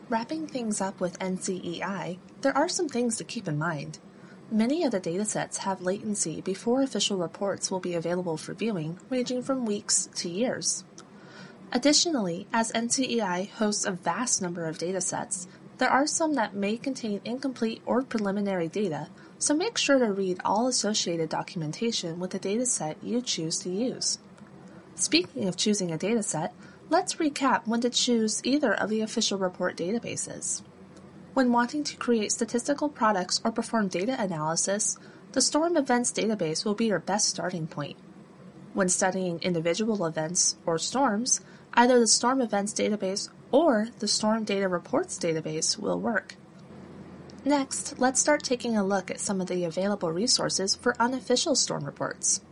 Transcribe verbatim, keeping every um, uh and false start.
Wrapping things up with N C E I, there are some things to keep in mind. Many of the datasets have latency before official reports will be available for viewing, ranging from weeks to years. Additionally, as N C E I hosts a vast number of datasets, there are some that may contain incomplete or preliminary data, so make sure to read all associated documentation with the dataset you choose to use. Speaking of choosing a dataset, let's recap when to choose either of the official report databases. When wanting to create statistical products or perform data analysis, the Storm Events database will be your best starting point. When studying individual events or storms, either the Storm Events database or the Storm Data Reports database will work. Next, let's start taking a look at some of the available resources for unofficial storm reports.